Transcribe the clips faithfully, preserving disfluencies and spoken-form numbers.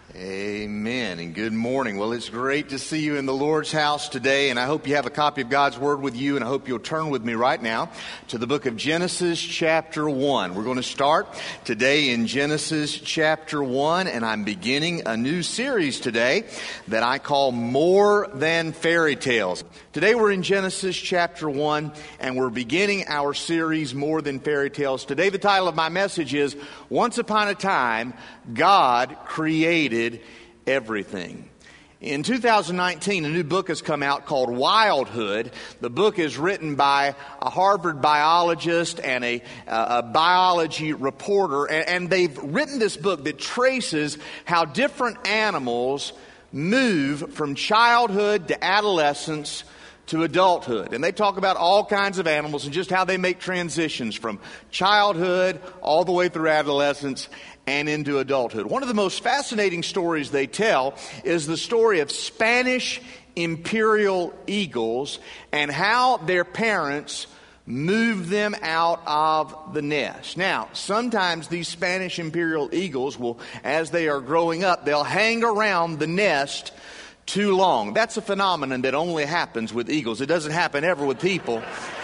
Amen and good morning. Well, it's great to see you in the Lord's house today, and I hope you have a copy of God's Word with you, and I hope you'll turn with me right now to the book of Genesis chapter one. We're going to start today in Genesis chapter one, and I'm beginning a new series today that I call More Than Fairy Tales. Today we're in Genesis chapter one, and we're beginning our series More Than Fairy Tales. Today the title of my message is Once Upon a Time, God Created Everything. In two thousand nineteen, a new book has come out called Wildhood. The book is written by a Harvard biologist and a, uh, a biology reporter, and, and they've written this book that traces how different animals move from childhood to adolescence to adulthood. And they talk about all kinds of animals and just how they make transitions from childhood all the way through adolescence and into adulthood. One of the most fascinating stories they tell is the story of Spanish imperial eagles and how their parents moved them out of the nest. Now, sometimes these Spanish imperial eagles will, as they are growing up, they'll hang around the nest too long. That's a phenomenon that only happens with eagles. It doesn't happen ever with people.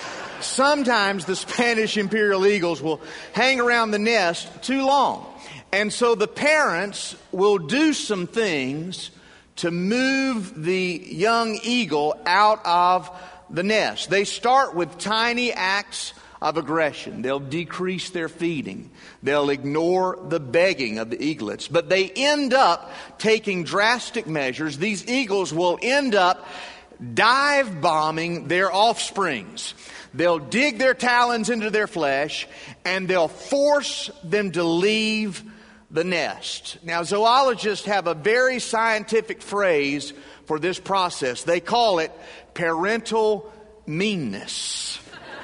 Sometimes the Spanish imperial eagles will hang around the nest too long. And so the parents will do some things to move the young eagle out of the nest. They start with tiny acts of aggression. They'll decrease their feeding. They'll ignore the begging of the eaglets. But they end up taking drastic measures. These eagles will end up dive bombing their offsprings. They'll dig their talons into their flesh and they'll force them to leave the nest. Now, zoologists have a very scientific phrase for this process. They call it parental meanness.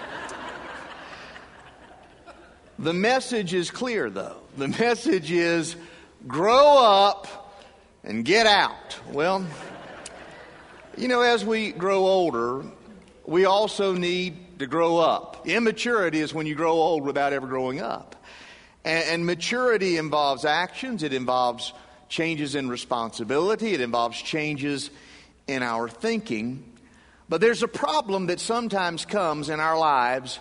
The message is clear, though. The message is grow up and get out. Well, you know, as we grow older, we also need to grow up. Immaturity is when you grow old without ever growing up. And, and maturity involves actions. It involves changes in responsibility. It involves changes in our thinking. But there's a problem that sometimes comes in our lives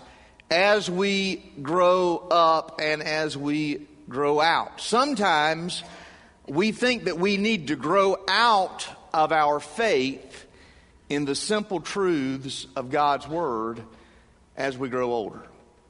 as we grow up and as we grow out. Sometimes we think that we need to grow out of our faith in the simple truths of God's Word as we grow older.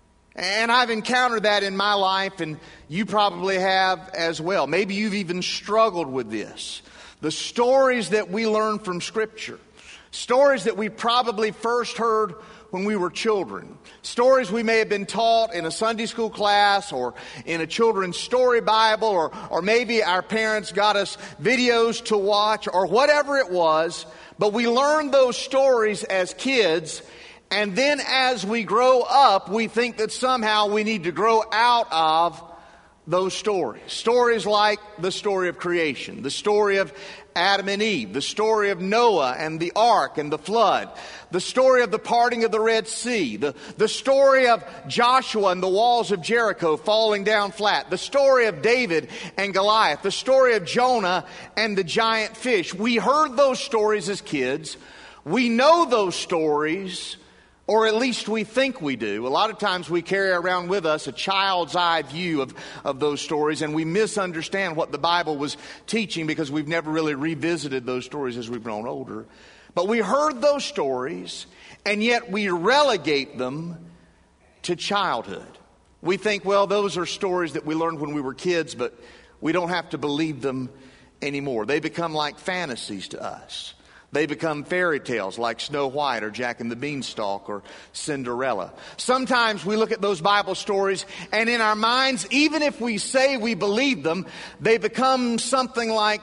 And I've encountered that in my life, and you probably have as well. Maybe you've even struggled with this. The stories that we learn from Scripture, stories that we probably first heard when we were children, stories we may have been taught in a Sunday school class or in a children's story Bible, or, or maybe our parents got us videos to watch or whatever it was, but we learned those stories as kids. And then as we grow up, we think that somehow we need to grow out of those stories. Stories like the story of creation, the story of Adam and Eve, the story of Noah and the ark and the flood, the story of the parting of the Red Sea, the, the story of Joshua and the walls of Jericho falling down flat, the story of David and Goliath, the story of Jonah and the giant fish. We heard those stories as kids. We know those stories, or at least we think we do. A lot of times we carry around with us a child's eye view of, of those stories, and we misunderstand what the Bible was teaching because we've never really revisited those stories as we've grown older. But we heard those stories, and yet we relegate them to childhood. We think, well, those are stories that we learned when we were kids, but we don't have to believe them anymore. They become like fantasies to us. They become fairy tales like Snow White or Jack and the Beanstalk or Cinderella. Sometimes we look at those Bible stories and in our minds, even if we say we believe them, they become something like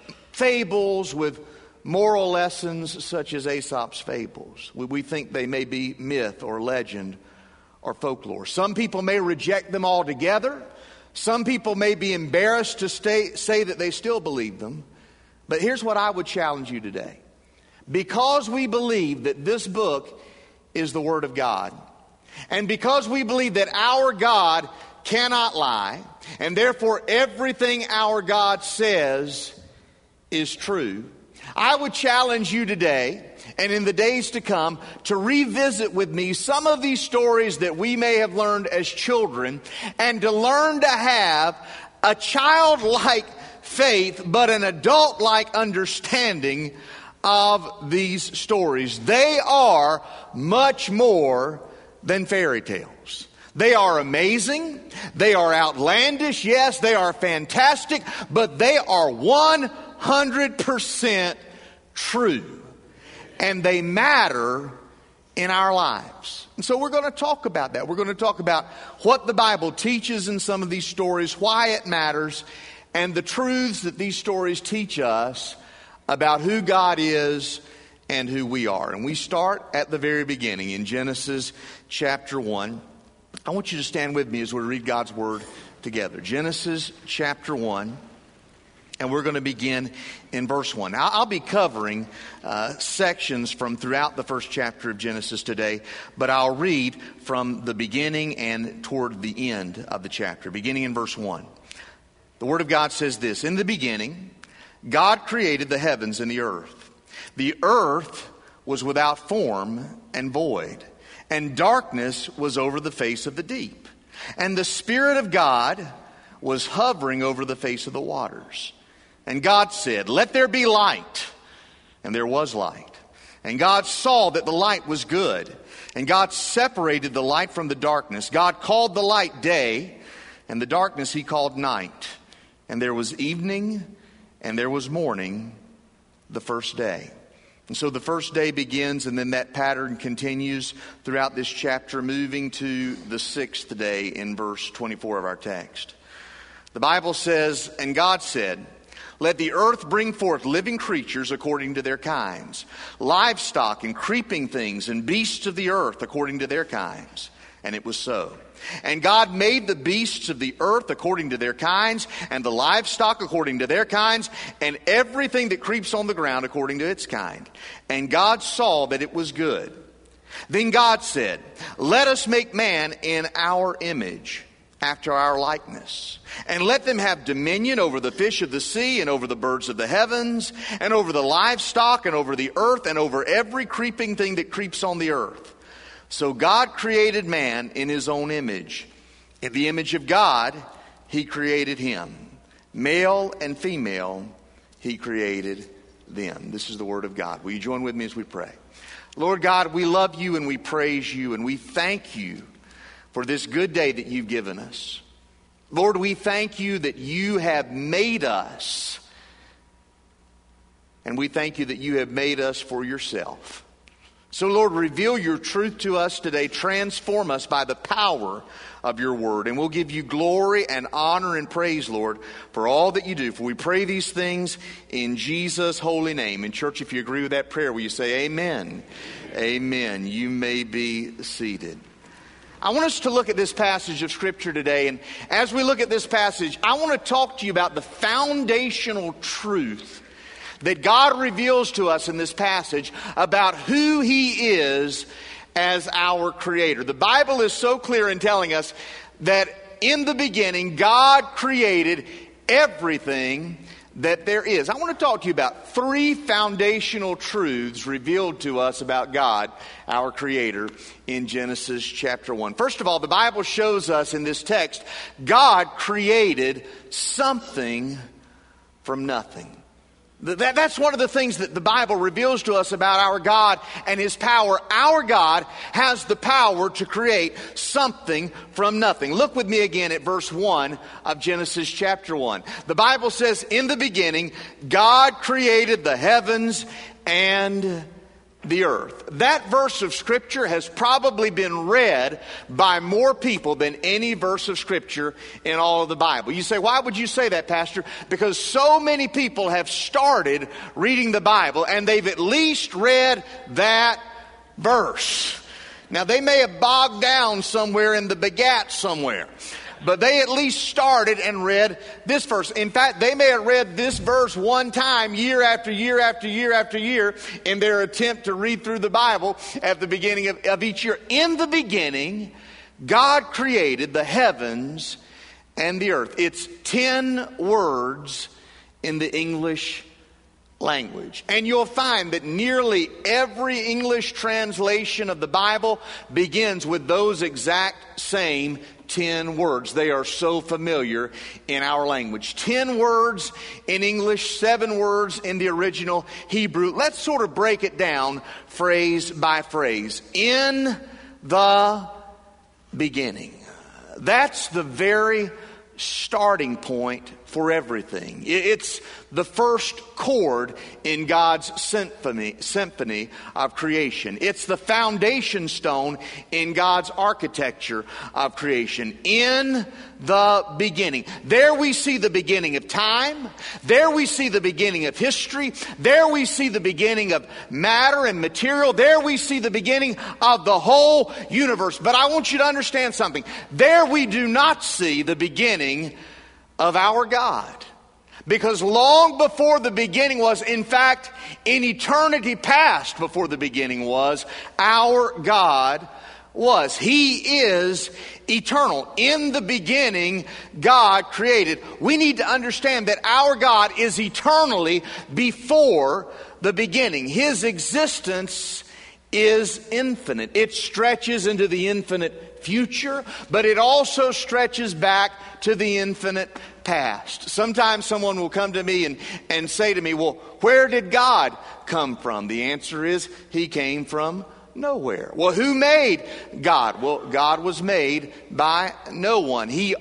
fables with moral lessons such as Aesop's fables. We, we think they may be myth or legend or folklore. Some people may reject them altogether. Some people may be embarrassed to stay, say that they still believe them. But here's what I would challenge you today. Because we believe that this book is the Word of God, and because we believe that our God cannot lie, and therefore everything our God says is true. I would challenge you today and in the days to come to revisit with me some of these stories that we may have learned as children, and to learn to have a childlike faith but an adult-like understanding of these stories. They are much more than fairy tales. They are amazing. They are outlandish. Yes, they are fantastic, but they are one hundred percent true. And they matter in our lives. And so we're going to talk about that. We're going to talk about what the Bible teaches in some of these stories, why it matters, and the truths that these stories teach us about who God is and who we are. And we start at the very beginning in Genesis chapter one. I want you to stand with me as we read God's Word together. Genesis chapter one. And we're going to begin in verse one. Now, I'll be covering uh, sections from throughout the first chapter of Genesis today, but I'll read from the beginning and toward the end of the chapter, beginning in verse one. The Word of God says this: "In the beginning, God created the heavens and the earth. The earth was without form and void, and darkness was over the face of the deep. And the Spirit of God was hovering over the face of the waters. And God said, 'Let there be light.' And there was light. And God saw that the light was good. And God separated the light from the darkness. God called the light day, and the darkness he called night. And there was evening, and there was morning, the first day." And so the first day begins, and then that pattern continues throughout this chapter, moving to the sixth day in verse twenty-four of our text. The Bible says, "And God said, 'Let the earth bring forth living creatures according to their kinds, livestock and creeping things and beasts of the earth according to their kinds.' And it was so. And God made the beasts of the earth according to their kinds, and the livestock according to their kinds, and everything that creeps on the ground according to its kind. And God saw that it was good. Then God said, 'Let us make man in our image, after our likeness, and let them have dominion over the fish of the sea, and over the birds of the heavens, and over the livestock, and over the earth, and over every creeping thing that creeps on the earth.' So God created man in his own image. In the image of God, he created him. Male and female, he created them." This is the word of God. Will you join with me as we pray? Lord God, we love you and we praise you and we thank you for this good day that you've given us. Lord, we thank you that you have made us, and we thank you that you have made us for yourself. So, Lord, reveal your truth to us today. Transform us by the power of your word. And we'll give you glory and honor and praise, Lord, for all that you do. For we pray these things in Jesus' holy name. And church, if you agree with that prayer, will you say amen? Amen. You may be seated. I want us to look at this passage of Scripture today. And as we look at this passage, I want to talk to you about the foundational truth that God reveals to us in this passage about who he is as our creator. The Bible is so clear in telling us that in the beginning, God created everything that there is. I want to talk to you about three foundational truths revealed to us about God, our creator, in Genesis chapter one. First of all, the Bible shows us in this text, God created something from nothing. That, that's one of the things that the Bible reveals to us about our God and his power. Our God has the power to create something from nothing. Look with me again at verse one of Genesis chapter one. The Bible says, "In the beginning, God created the heavens and the earth." That verse of Scripture has probably been read by more people than any verse of Scripture in all of the Bible. You say, why would you say that, Pastor? Because so many people have started reading the Bible and they've at least read that verse. Now, they may have bogged down somewhere in the begat somewhere, but they at least started and read this verse. In fact, they may have read this verse one time year after year after year after year in their attempt to read through the Bible at the beginning of, of each year. In the beginning, God created the heavens and the earth. It's ten words in the English language. And you'll find that nearly every English translation of the Bible begins with those exact same ten words. They are so familiar in our language. Ten words in English, seven words in the original Hebrew. Let's sort of break it down phrase by phrase. In the beginning. That's the very starting point for everything. It's the first chord in God's symphony, symphony of creation. It's the foundation stone in God's architecture of creation. In the beginning. There we see the beginning of time. There we see the beginning of history. There we see the beginning of matter and material. There we see the beginning of the whole universe. But I want you to understand something. There we do not see the beginning of our God. Because long before the beginning was, in fact, in eternity past before the beginning was, our God was. He is eternal. In the beginning, God created. We need to understand that our God is eternally before the beginning. His existence is infinite. It stretches into the infinite future, but it also stretches back to the infinite past. Sometimes someone will come to me and, and say to me, well, where did God come from? The answer is, He came from nowhere. Well, who made God? Well, God was made by no one. He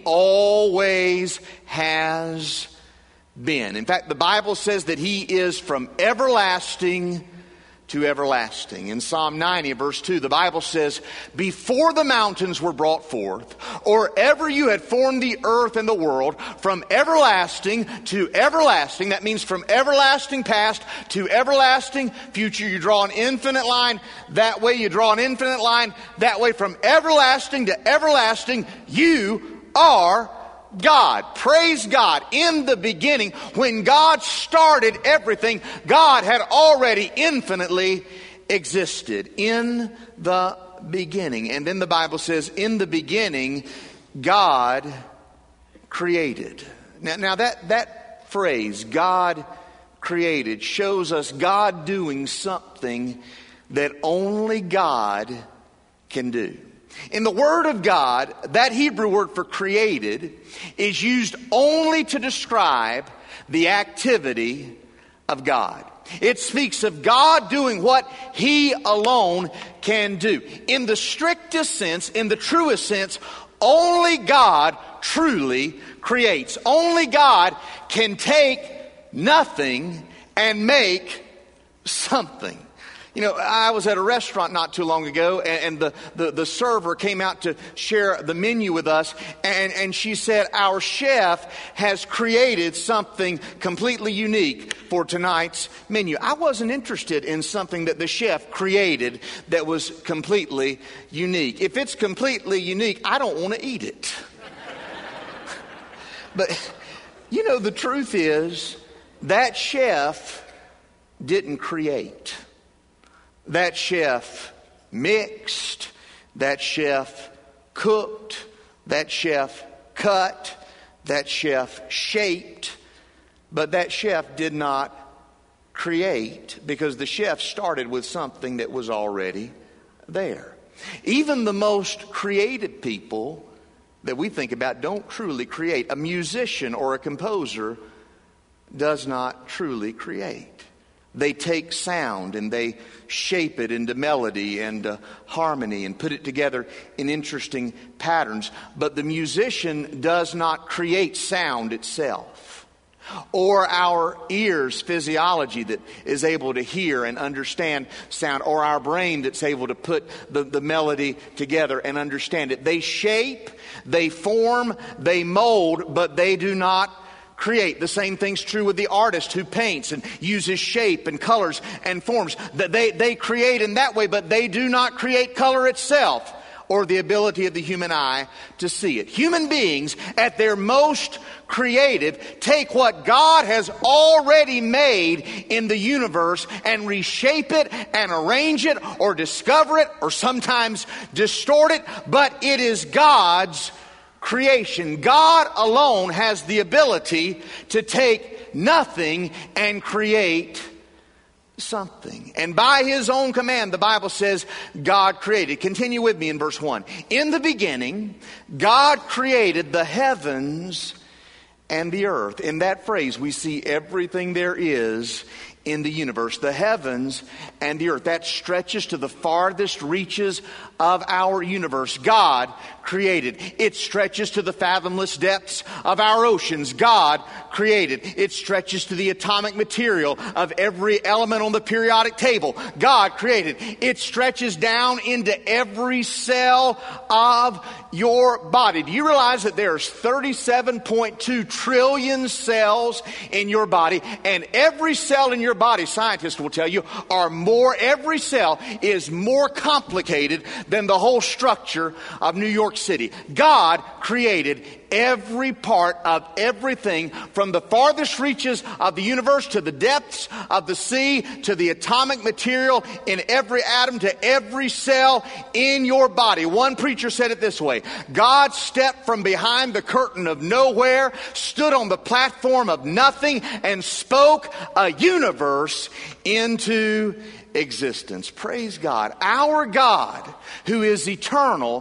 always has been. In fact, the Bible says that He is from everlasting to everlasting. In Psalm ninety, verse two, the Bible says, before the mountains were brought forth, or ever you had formed the earth and the world, from everlasting to everlasting, that means from everlasting past to everlasting future. You draw an infinite line that way, you draw an infinite line that way, from everlasting to everlasting, you are God. Praise God. In the beginning, when God started everything, God had already infinitely existed. In the beginning. And then the Bible says, in the beginning, God created. Now, now that, that phrase, God created, shows us God doing something that only God can do. In the Word of God, that Hebrew word for created is used only to describe the activity of God. It speaks of God doing what He alone can do. In the strictest sense, in the truest sense, only God truly creates. Only God can take nothing and make something. You know, I was at a restaurant not too long ago, and, and the, the, the server came out to share the menu with us, and, and she said, our chef has created something completely unique for tonight's menu. I wasn't interested in something that the chef created that was completely unique. If it's completely unique, I don't want to eat it. But, you know, the truth is, that chef didn't create. That chef mixed, that chef cooked, that chef cut, that chef shaped, but that chef did not create, because the chef started with something that was already there. Even the most creative people that we think about don't truly create. A musician or a composer does not truly create. They take sound and they shape it into melody and uh, harmony and put it together in interesting patterns. But the musician does not create sound itself, or our ears' physiology that is able to hear and understand sound, or our brain that's able to put the, the melody together and understand it. They shape, they form, they mold, but they do not create. The same thing's true with the artist who paints and uses shape and colors and forms. That they, they create in that way, but they do not create color itself, or the ability of the human eye to see it. Human beings, at their most creative, take what God has already made in the universe and reshape it and arrange it or discover it or sometimes distort it, but it is God's creation. God alone has the ability to take nothing and create something. And by His own command, the Bible says, God created. Continue with me in verse one. In the beginning, God created the heavens and the earth. In that phrase, we see everything there is in the universe, the heavens and the earth. That stretches to the farthest reaches of our universe. God created. It stretches to the fathomless depths of our oceans. God created. It stretches to the atomic material of every element on the periodic table. God created. It stretches down into every cell of your body. Do you realize that there's thirty-seven point two trillion cells in your body, and every cell in your body, scientists will tell you, are more, every cell is more complicated than the whole structure of New York City. God created every part of everything, from the farthest reaches of the universe to the depths of the sea, to the atomic material in every atom, to every cell in your body. One preacher said it this way: God stepped from behind the curtain of nowhere, stood on the platform of nothing, and spoke a universe into existence. Praise God. Our God, who is eternal,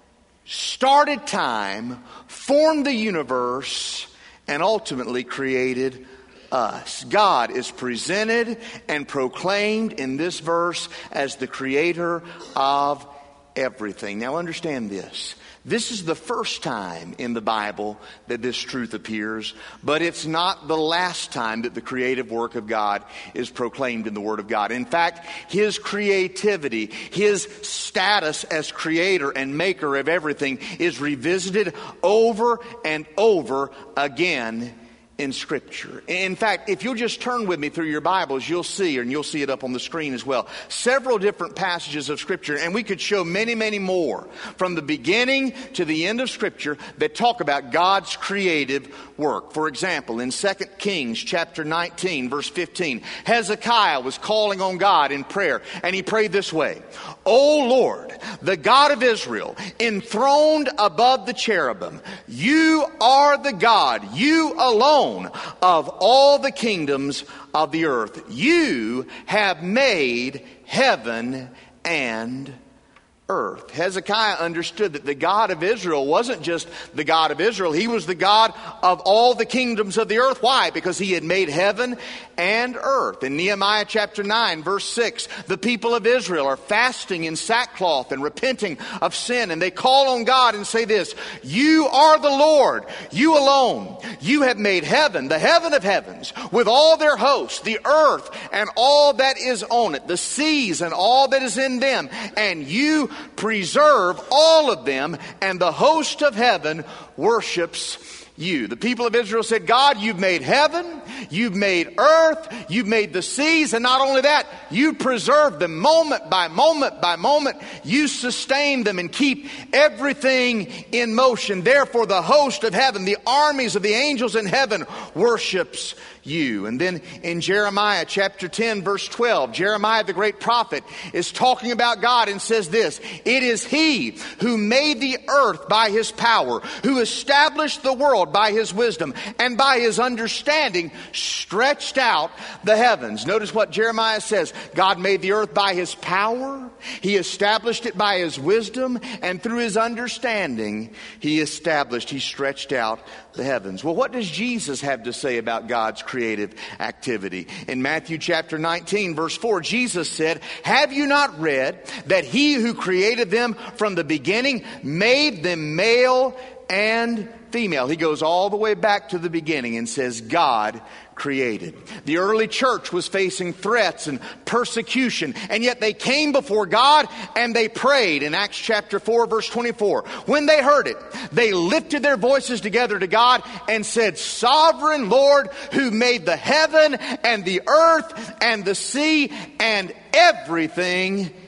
started time, formed the universe, and ultimately created us. God is presented and proclaimed in this verse as the creator of everything. Now understand this. This is the first time in the Bible that this truth appears, but it's not the last time that the creative work of God is proclaimed in the Word of God. In fact, His creativity, His status as creator and maker of everything is revisited over and over again in Scripture. In fact, if you'll just turn with me through your Bibles, you'll see, and you'll see it up on the screen as well, several different passages of Scripture, and we could show many, many more from the beginning to the end of Scripture that talk about God's creative work. For example, in Second Kings chapter nineteen, verse fifteen, Hezekiah was calling on God in prayer, and he prayed this way: O Lord, the God of Israel, enthroned above the cherubim, you are the God, you alone, of all the kingdoms of the earth. You have made heaven and earth. Hezekiah understood that the God of Israel wasn't just the God of Israel. He was the God of all the kingdoms of the earth. Why? Because He had made heaven and earth. In Nehemiah chapter nine, verse six, the people of Israel are fasting in sackcloth and repenting of sin. And they call on God and say this: You are the Lord, you alone. You have made heaven, the heaven of heavens, with all their hosts, the earth and all that is on it, the seas and all that is in them. And you preserve all of them, and the host of heaven worships you. The people of Israel said, God, you've made heaven, you've made earth, you've made the seas, and not only that, you preserve them moment by moment by moment. You sustain them and keep everything in motion. Therefore, the host of heaven, the armies of the angels in heaven, worships you. And then in Jeremiah chapter ten, verse twelve, Jeremiah the great prophet is talking about God and says this: It is He who made the earth by His power, who established the world by His wisdom, and by His understanding stretched out the heavens. Notice what Jeremiah says: God made the earth by His power, He established it by His wisdom, and through His understanding He established, He stretched out the heavens. Well, what does Jesus have to say about God's creative activity? In Matthew chapter nineteen, verse four, Jesus said, Have you not read that He who created them from the beginning made them male and female? He goes all the way back to the beginning and says, God created. The early church was facing threats and persecution, and yet they came before God and they prayed. In Acts chapter four, verse twenty-four, when they heard it, they lifted their voices together to God and said, Sovereign Lord, who made the heaven and the earth and the sea and everything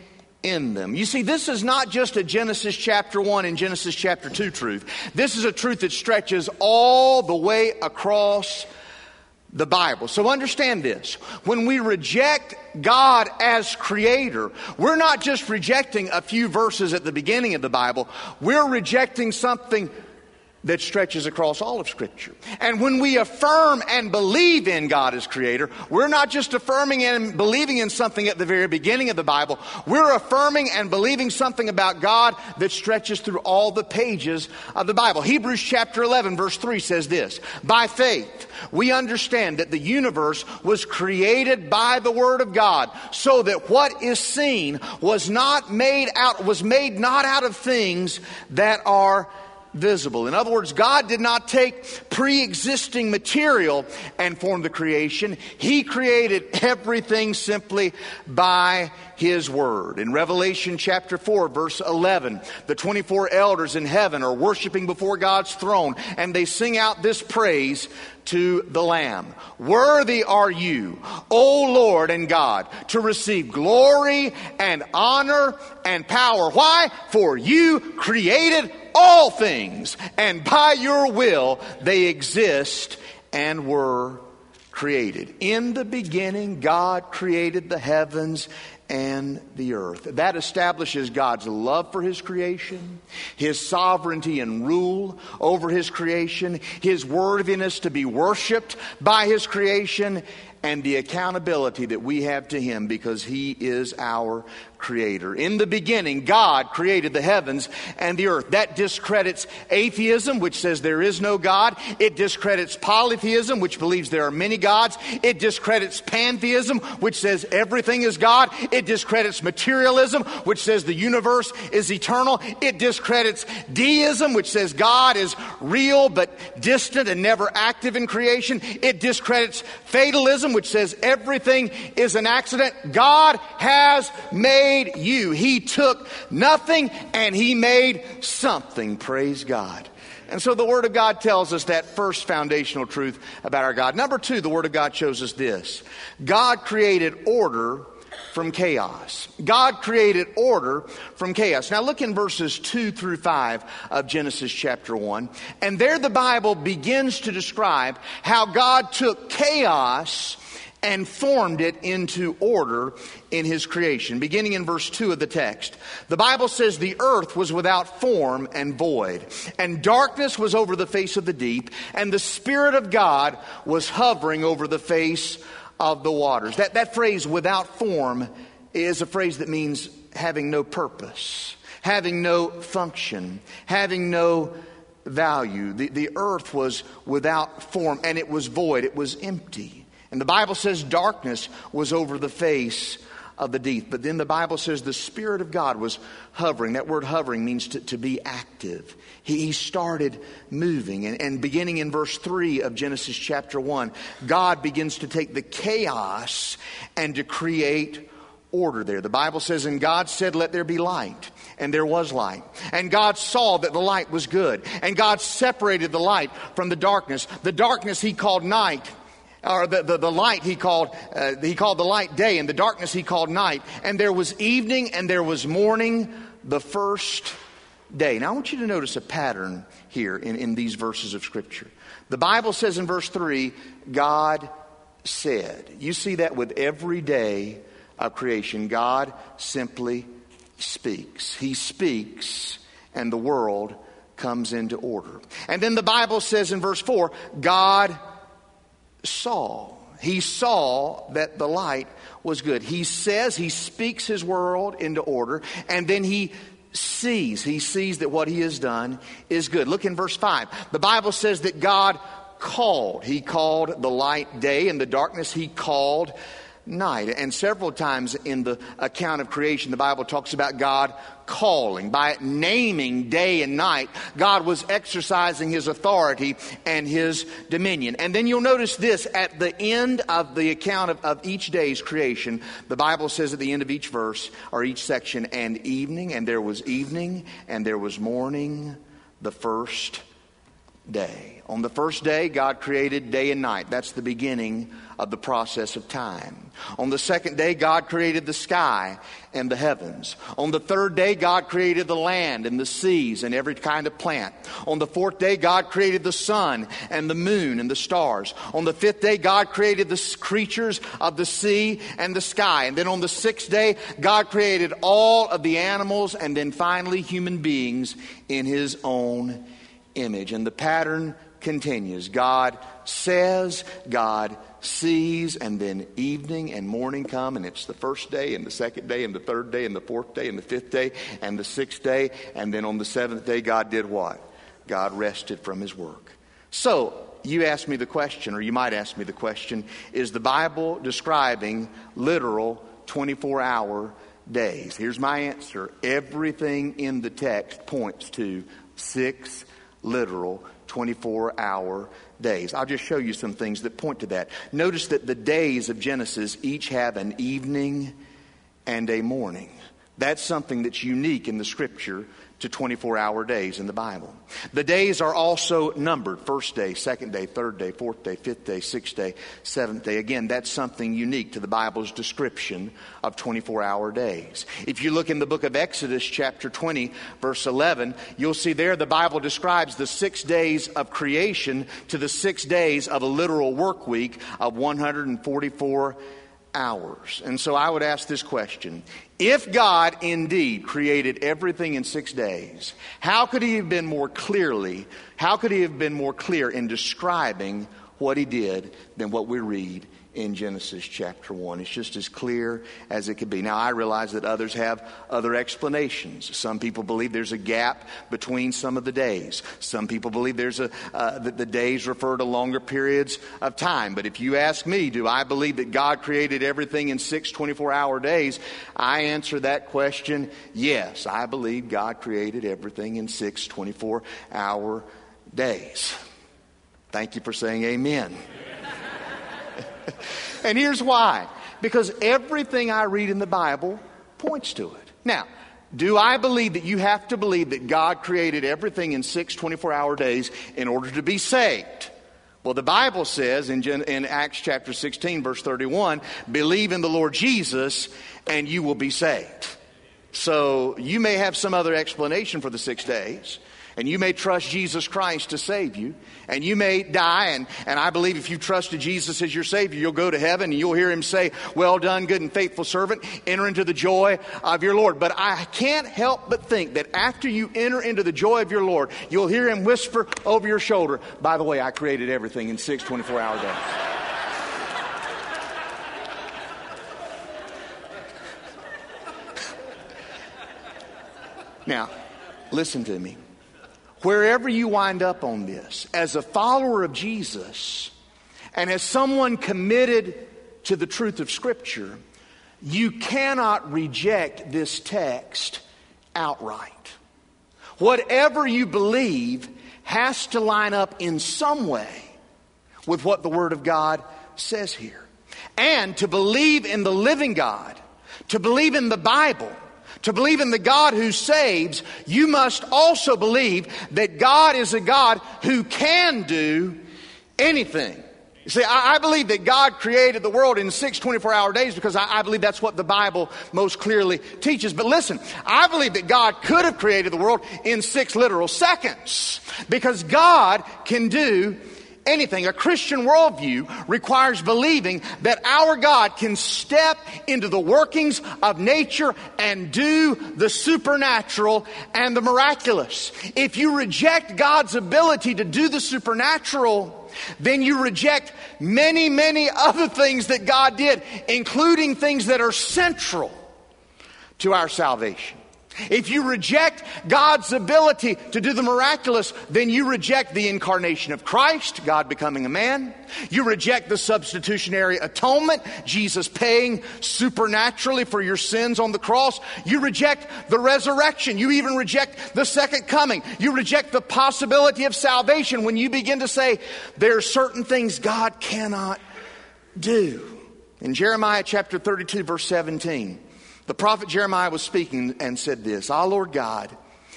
in them. You see, this is not just a Genesis chapter one and Genesis chapter two truth. This is a truth that stretches all the way across the Bible. So understand this. When we reject God as creator, we're not just rejecting a few verses at the beginning of the Bible. We're rejecting something that stretches across all of Scripture. And when we affirm and believe in God as creator, we're not just affirming and believing in something at the very beginning of the Bible. We're affirming and believing something about God that stretches through all the pages of the Bible. Hebrews chapter eleven verse three says this: by faith, we understand that the universe was created by the Word of God, so that what is seen was not made out, was made not out of things that are visible. In other words, God did not take pre-existing material and form the creation. He created everything simply by His Word. In Revelation chapter four, verse eleven, the twenty-four elders in heaven are worshiping before God's throne, and they sing out this praise to the Lamb: worthy are you, O Lord and God, to receive glory and honor and power. Why? For you created all things, and by your will they exist and were created. In the beginning, God created the heavens and the earth. That establishes God's love for His creation, His sovereignty and rule over His creation, His worthiness to be worshiped by His creation, and the accountability that we have to Him because He is our creator. In the beginning, God created the heavens and the earth. That discredits atheism, which says there is no God. It discredits polytheism, which believes there are many gods. It discredits pantheism, which says everything is God. It discredits materialism, which says the universe is eternal. It discredits deism, which says God is real but distant and never active in creation. It discredits fatalism, which says everything is an accident. God has made you. He took nothing and He made something. Praise God. And so the Word of God tells us that first foundational truth about our God. Number two, the Word of God shows us this: God created order from chaos. God created order from chaos. Now look in verses two through five of Genesis chapter one. And there the Bible begins to describe how God took chaos and formed it into order in His creation. Beginning in verse two of the text, the Bible says, the earth was without form and void, and darkness was over the face of the deep, and the Spirit of God was hovering over the face of the waters. That, that phrase, without form, is a phrase that means having no purpose, having no function, having no value. The, the earth was without form, and it was void. It was empty. And the Bible says darkness was over the face of the deep. But then the Bible says the Spirit of God was hovering. That word hovering means to, to be active. He, he started moving. And, and beginning in verse three of Genesis chapter one, God begins to take the chaos and to create order there. The Bible says, and God said, let there be light. And there was light. And God saw that the light was good. And God separated the light from the darkness. The darkness He called night. Or the, the, the light he called, uh, he called the light day, and the darkness He called night. And there was evening and there was morning the first day. Now I want you to notice a pattern here in, in these verses of Scripture. The Bible says in verse three, God said. You see that with every day of creation. God simply speaks. He speaks and the world comes into order. And then the Bible says in verse four, God saw. He saw that the light was good. He says, He speaks His world into order, and then He sees. He sees that what He has done is good. Look in verse five. The Bible says that God called. He called the light day, and the darkness He called night. And several times in the account of creation, the Bible talks about God calling. By naming day and night, God was exercising His authority and His dominion. And then you'll notice this, at the end of the account of, of each day's creation, the Bible says at the end of each verse, or each section, and evening, and there was evening, and there was morning the first day. On the first day, God created day and night. That's the beginning of the process of time. On the second day, God created the sky and the heavens. On the third day, God created the land and the seas and every kind of plant. On the fourth day, God created the sun and the moon and the stars. On the fifth day, God created the creatures of the sea and the sky. And then on the sixth day, God created all of the animals and then finally human beings in His own image. And the pattern continues. God says, God sees, and then evening and morning come, and it's the first day and the second day and the third day and the fourth day and the fifth day and the sixth day. And then on the seventh day, God did what? God rested from His work. So you ask me the question, or you might ask me the question, is the Bible describing literal twenty-four hour days? Here's my answer. Everything in the text points to six literal twenty-four hour days. I'll just show you some things that point to that. Notice that the days of Genesis each have an evening and a morning. That's something that's unique in the Scripture to twenty-four hour days in the Bible. The days are also numbered. First day, second day, third day, fourth day, fifth day, sixth day, seventh day. Again, that's something unique to the Bible's description of twenty-four hour days. If you look in the book of Exodus chapter twenty, verse eleven, you'll see there the Bible describes the six days of creation to the six days of a literal work week of one hundred forty-four hours. And so I would ask this question. If God indeed created everything in six days, how could He have been more clearly, how could He have been more clear in describing what He did than what we read in Genesis chapter one? It's just as clear as it could be. Now, I realize that others have other explanations. Some people believe there's a gap between some of the days. Some people believe there's a uh, that the days refer to longer periods of time. But if you ask me, do I believe that God created everything in six twenty-four hour days? I answer that question, yes. I believe God created everything in six twenty-four hour days. Thank you for saying amen. And here's why. Because everything I read in the Bible points to it. Now, do I believe that you have to believe that God created everything in six twenty-four hour days in order to be saved? Well, the Bible says in, Gen- in Acts chapter sixteen, verse thirty-one, believe in the Lord Jesus and you will be saved. So you may have some other explanation for the six days. And you may trust Jesus Christ to save you. And you may die. And, and I believe if you trusted Jesus as your Savior, you'll go to heaven and you'll hear Him say, well done, good and faithful servant. Enter into the joy of your Lord. But I can't help but think that after you enter into the joy of your Lord, you'll hear Him whisper over your shoulder, by the way, I created everything in six twenty-four hour days. Now, listen to me. Wherever you wind up on this, as a follower of Jesus and as someone committed to the truth of Scripture, you cannot reject this text outright. Whatever you believe has to line up in some way with what the Word of God says here. And to believe in the living God, to believe in the Bible, to believe in the God who saves, you must also believe that God is a God who can do anything. You see, I, I believe that God created the world in six twenty-four hour days because I, I believe that's what the Bible most clearly teaches. But listen, I believe that God could have created the world in six literal seconds because God can do anything. A Christian worldview requires believing that our God can step into the workings of nature and do the supernatural and the miraculous. If you reject God's ability to do the supernatural, then you reject many, many other things that God did, including things that are central to our salvation. If you reject God's ability to do the miraculous, then you reject the incarnation of Christ, God becoming a man. You reject the substitutionary atonement, Jesus paying supernaturally for your sins on the cross. You reject the resurrection. You even reject the second coming. You reject the possibility of salvation when you begin to say there are certain things God cannot do. In Jeremiah chapter thirty-two, verse seventeen, the prophet Jeremiah was speaking and said this, Ah, Lord God,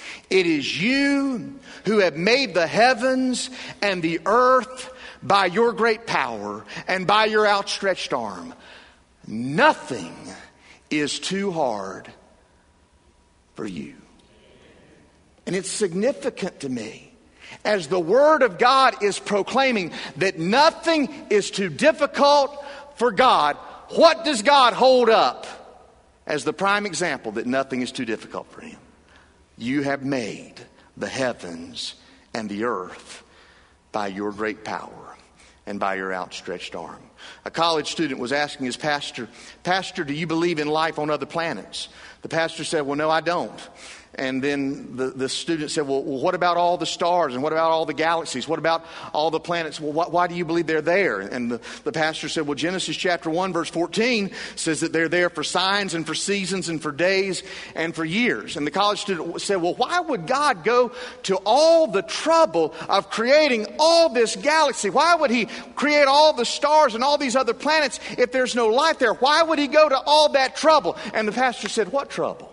It is you who have made the heavens and the earth by your great power and by your outstretched arm. Nothing is too hard for you. And it's significant to me as the Word of God is proclaiming that nothing is too difficult for God. What does God hold up as the prime example that nothing is too difficult for Him? You have made the heavens and the earth by your great power and by your outstretched arm. A college student was asking his pastor, Pastor, do you believe in life on other planets? The pastor said, well, no, I don't. And then the, the student said, well, well, what about all the stars? And what about all the galaxies? What about all the planets? Well, wh- why do you believe they're there? And the, the pastor said, well, Genesis chapter one, verse fourteen says that they're there for signs and for seasons and for days and for years. And the college student said, well, why would God go to all the trouble of creating all this galaxy? Why would He create all the stars and all these other planets if there's no life there? Why would He go to all that trouble? And the pastor said, what trouble?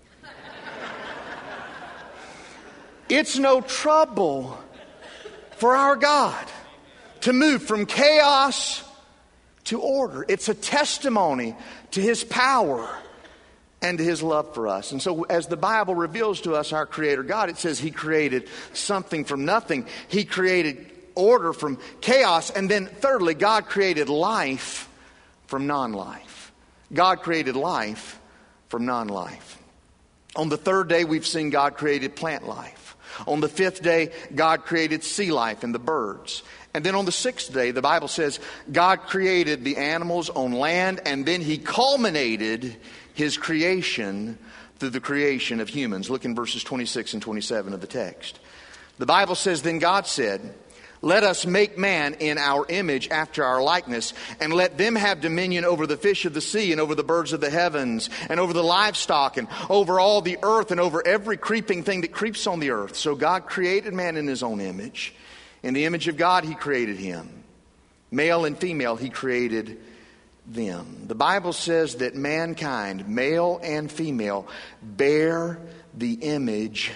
It's no trouble for our God to move from chaos to order. It's a testimony to His power and to His love for us. And so as the Bible reveals to us our Creator God, it says He created something from nothing. He created order from chaos. And then thirdly, God created life from non-life. God created life from non-life. On the third day, we've seen God created plant life. On the fifth day, God created sea life and the birds. And then on the sixth day, the Bible says God created the animals on land, and then He culminated His creation through the creation of humans. Look in verses twenty-six and twenty-seven of the text. The Bible says, then God said, let us make man in our image after our likeness, and let them have dominion over the fish of the sea and over the birds of the heavens and over the livestock and over all the earth and over every creeping thing that creeps on the earth. So God created man in His own image. In the image of God He created him. Male and female He created them. The Bible says that mankind, male and female, bear the image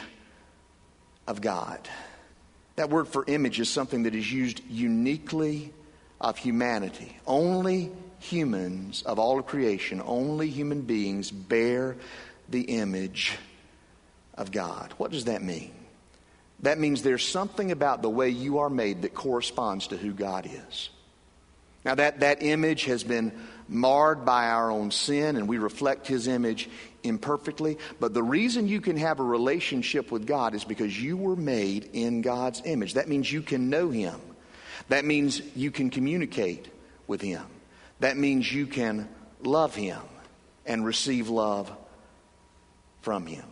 of God. That word for image is something that is used uniquely of humanity. Only humans of all of creation, only human beings bear the image of God. What does that mean? That means there's something about the way you are made that corresponds to who God is. Now that, that image has been marred by our own sin, and we reflect His image imperfectly. But the reason you can have a relationship with God is because you were made in God's image. That means you can know Him. That means you can communicate with Him. That means you can love Him and receive love from Him.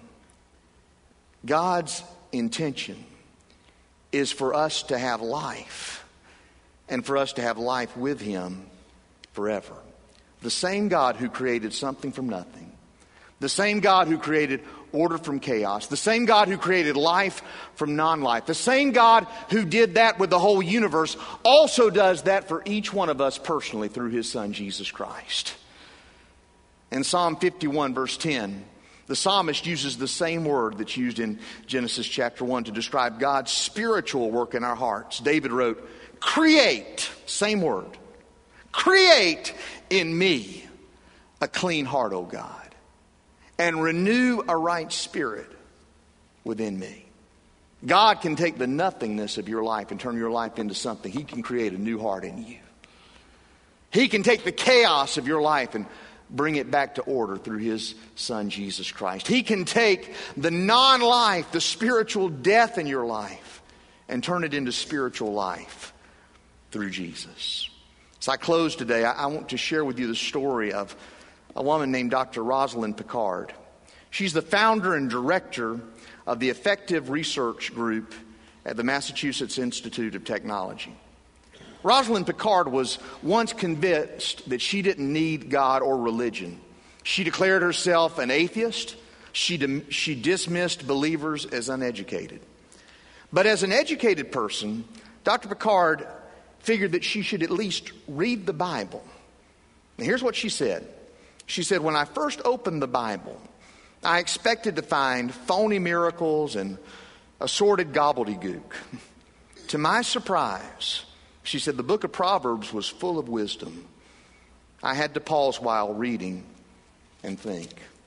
God's intention is for us to have life, and for us to have life with Him forever. The same God who created something from nothing, the same God who created order from chaos, the same God who created life from non-life, the same God who did that with the whole universe also does that for each one of us personally through His Son, Jesus Christ. In Psalm fifty-one, verse ten, the psalmist uses the same word that's used in Genesis chapter one to describe God's spiritual work in our hearts. David wrote, create, same word, create in me a clean heart, O God, and renew a right spirit within me. God can take the nothingness of your life and turn your life into something. He can create a new heart in you. He can take the chaos of your life and bring it back to order through His Son, Jesus Christ. He can take the non-life, the spiritual death in your life, and turn it into spiritual life through Jesus. As I close today, I want to share with you the story of a woman named Doctor Rosalind Picard. She's the founder and director of the Effective Research Group at the Massachusetts Institute of Technology. Rosalind Picard was once convinced that she didn't need God or religion. She declared herself an atheist. She, dim- she dismissed believers as uneducated. But as an educated person, Doctor Picard figured that she should at least read the Bible. And here's what she said. She said, when I first opened the Bible, I expected to find phony miracles and assorted gobbledygook. To my surprise, she said the book of Proverbs was full of wisdom. I had to pause while reading and think.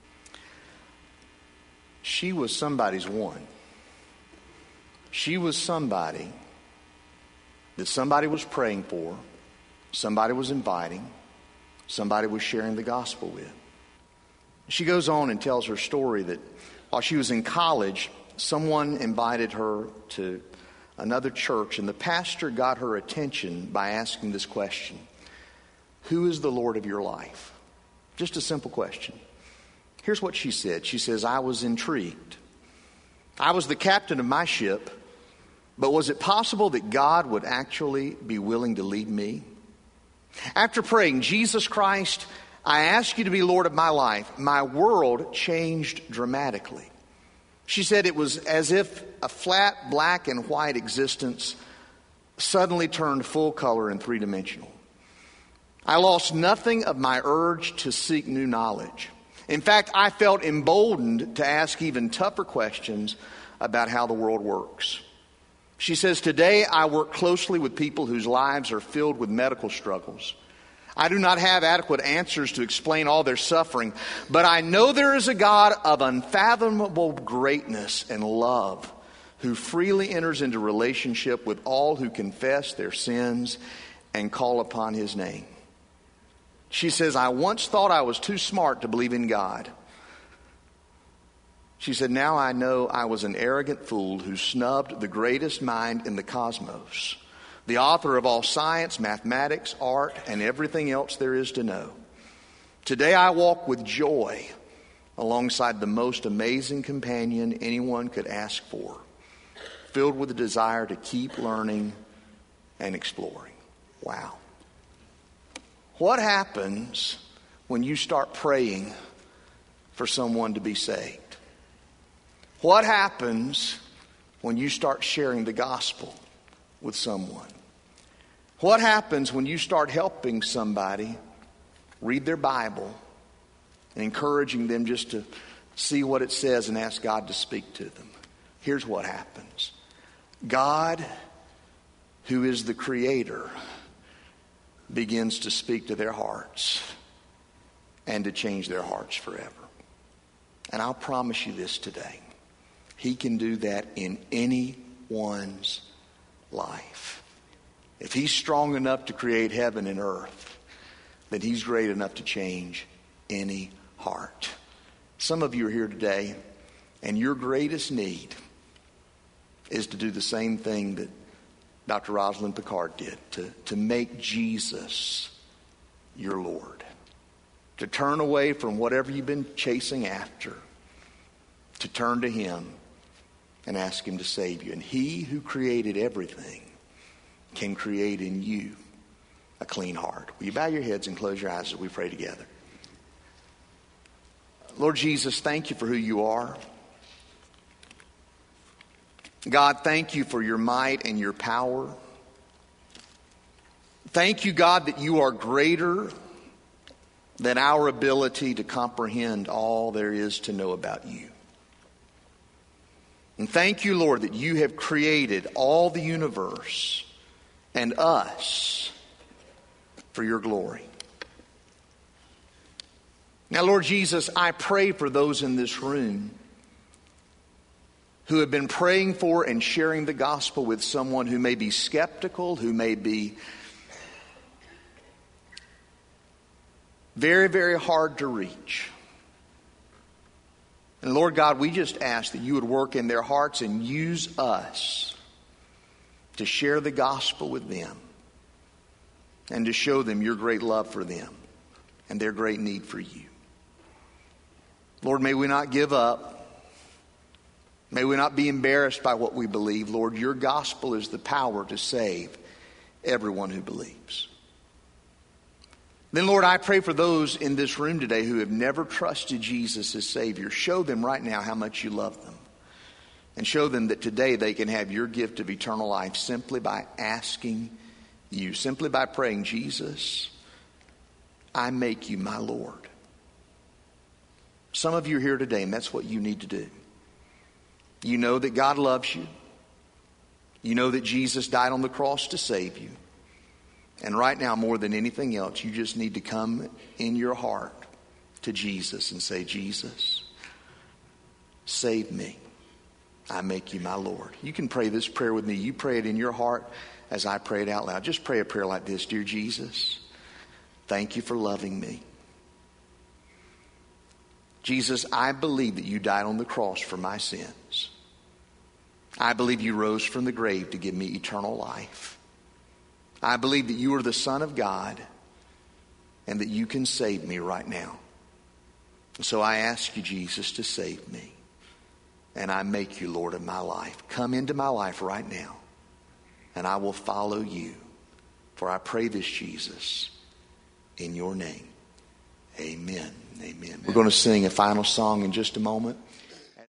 She was somebody's one. She was somebody that somebody was praying for, somebody was inviting, somebody was sharing the gospel with. She goes on and tells her story that while she was in college, someone invited her to another church, and the pastor got her attention by asking this question: who is the Lord of your life? Just a simple question. Here's what she said. She says, I was intrigued. I was the captain of my ship, but was it possible that God would actually be willing to lead me? After praying, Jesus Christ, I ask you to be Lord of my life, my world changed dramatically. She said it was as if a flat black and white existence suddenly turned full color and three-dimensional. I lost nothing of my urge to seek new knowledge. In fact, I felt emboldened to ask even tougher questions about how the world works. She says, today I work closely with people whose lives are filled with medical struggles. I do not have adequate answers to explain all their suffering, but I know there is a God of unfathomable greatness and love who freely enters into relationship with all who confess their sins and call upon his name. She says, I once thought I was too smart to believe in God. She said, now I know I was an arrogant fool who snubbed the greatest mind in the cosmos, the author of all science, mathematics, art, and everything else there is to know. Today I walk with joy alongside the most amazing companion anyone could ask for, filled with a desire to keep learning and exploring. Wow. What happens when you start praying for someone to be saved? What happens when you start sharing the gospel with someone? What happens when you start helping somebody read their Bible and encouraging them just to see what it says and ask God to speak to them? Here's what happens. God, who is the creator, begins to speak to their hearts and to change their hearts forever. And I'll promise you this today. He can do that in anyone's life. If he's strong enough to create heaven and earth, then he's great enough to change any heart. Some of you are here today, and your greatest need is to do the same thing that Doctor Rosalind Picard did, to, to make Jesus your Lord. To turn away from whatever you've been chasing after, to turn to him and ask him to save you. And he who created everything can create in you a clean heart. Will you bow your heads and close your eyes as we pray together? Lord Jesus, thank you for who you are. God, thank you for your might and your power. Thank you, God, that you are greater than our ability to comprehend all there is to know about you. And thank you, Lord, that you have created all the universe and us for your glory. Now, Lord Jesus, I pray for those in this room who have been praying for and sharing the gospel with someone who may be skeptical, who may be very, very hard to reach. And Lord God, we just ask that you would work in their hearts and use us to share the gospel with them and to show them your great love for them and their great need for you. Lord, may we not give up. May we not be embarrassed by what we believe. Lord, your gospel is the power to save everyone who believes. Then, Lord, I pray for those in this room today who have never trusted Jesus as Savior. Show them right now how much you love them. And show them that today they can have your gift of eternal life simply by asking you, simply by praying, Jesus, I make you my Lord. Some of you are here today, and that's what you need to do. You know that God loves you. You know that Jesus died on the cross to save you. And right now, more than anything else, you just need to come in your heart to Jesus and say, Jesus, save me. I make you my Lord. You can pray this prayer with me. You pray it in your heart as I pray it out loud. Just pray a prayer like this. Dear Jesus, thank you for loving me. Jesus, I believe that you died on the cross for my sins. I believe you rose from the grave to give me eternal life. I believe that you are the Son of God and that you can save me right now. So I ask you, Jesus, to save me. And I make you Lord of my life. Come into my life right now, and I will follow you. For I pray this, Jesus, in your name. Amen. Amen. We're going to sing a final song in just a moment.